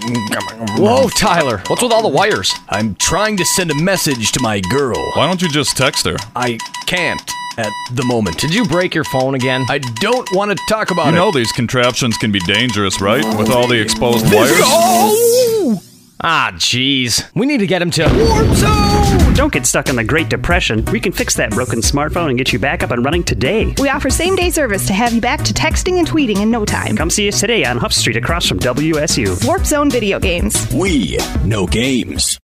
Whoa, Tyler, what's with all the wires? I'm trying to send a message to my girl. Why don't you just text her? I can't at the moment. Did you break your phone again? I don't want to talk about You it. know these contraptions can be dangerous, right? With all the exposed wires? Oh! Ah, jeez. We need to get him to Warp Zone! Don't get stuck in the Great Depression. We can fix that broken smartphone and get you back up and running today. We offer same-day service to have you back to texting and tweeting in no time. Come see us today on Huff Street across from WSU. Warp Zone Video Games. We know games.